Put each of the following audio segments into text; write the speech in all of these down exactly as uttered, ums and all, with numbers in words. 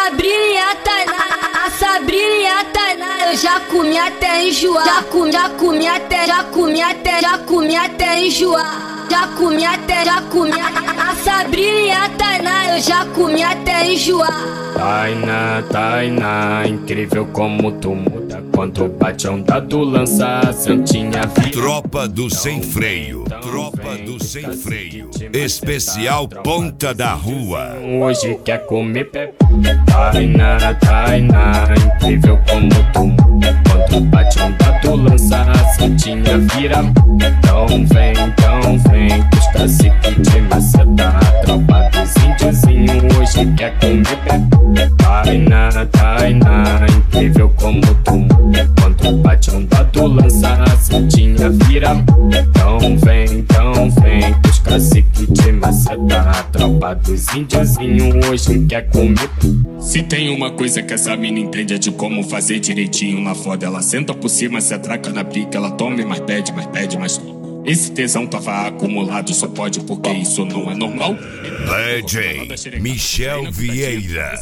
Sabrininha Tainá, a Sabrininha Tainá, eu já comi até enjoar. Já comi, já comi até, já comi até, já comi até enjoar. Já comi até, já comi a Sabrininha Tainá, eu já comi até enjoar. Tainá, Tainá, incrível como tu muda. Quando bate a onda do lança, a santinha vira. Tropa do Sem Freio, Tropa do Sem Freio, especial Ponta da Rua. Hoje quer comer pé. Tainá, Tainá, incrível como tu muda. Quando bate a onda do lança, a santinha vira. Então vem, então vem, que os caciques de maceta. A tropa dos índiozinhos hoje quer comer pé. Tainá, Tainá, incrível como tu muda. Quando bate a onda do lança, a santinha vira. Então vem, então vem, que os caciques de maceta. A tropa dos índiozinhos hoje quer comer. Se tem uma coisa que essa mina entende é de como fazer direitinho na foda. Ela senta por cima, se atraca na pica. Ela toma e mais pede, mais pede, mais toma. Esse tesão tava acumulado, só pode porque isso não é normal. D J Michel Vieira.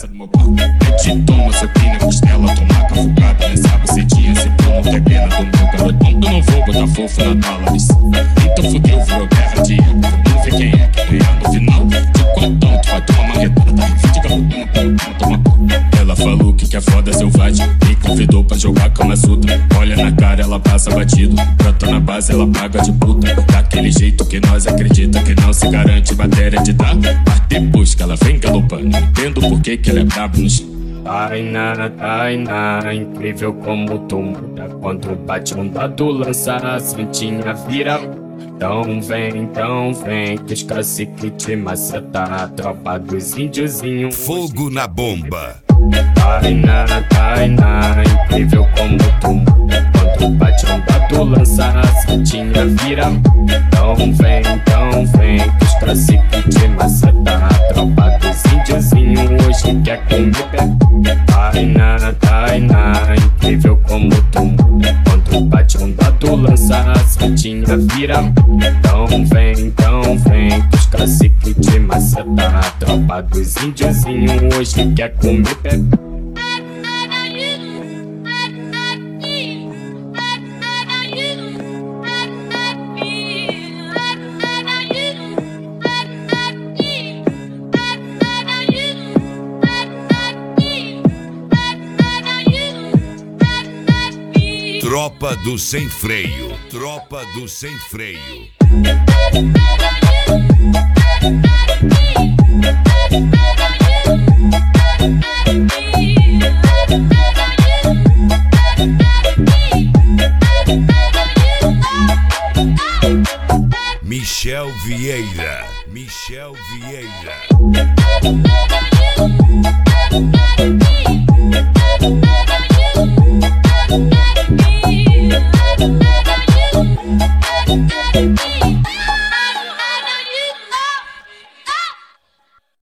Te toma, sopinha, costela, toma cafucada nessa bucetinha. Se tu não quer pena do meu garotão, eu não vou botar fofo na tala. Então fudeu, virou guerra de ego. Vamos ver quem é que ganha no final. De quantão, tu vai tomar uma retada. Refim de garotão, toma porra. Ela falou que quer foda selvagem, me convidou pra jogar Kama Sutra. Olha na cara, ela passa batido. Brota na base, ela paga de puta. Daquele jeito que nós acredita que não se garante matéria de dar. Mas depois que ela vem galopando, entendo por que que ela é brabo no chão. Tainá, Tainá, incrível como tu muda. Quando bate a onda do lança, a santinha vira. Então vem, então vem, que os caciques de maceta. A tropa dos índiozinhos. Fogo na bomba. Tainá, Tainá, incrível como tu muda. Quando bate a onda do lança, a santinha vira. Então vem, então vem, que os caciques de maceta. A tropa dos índiozinhos hoje quer comer pé. Tainá, Tainá, incrível como tu muda. Quando bate a onda do lança, a santinha vira. Então vem, então vem, que os caciques de maceta. A tropa dos índiozinhos hoje quer comer pé. Tropa do Sem Freio, Tropa do Sem Freio. Michel Vieira, Michel Vieira.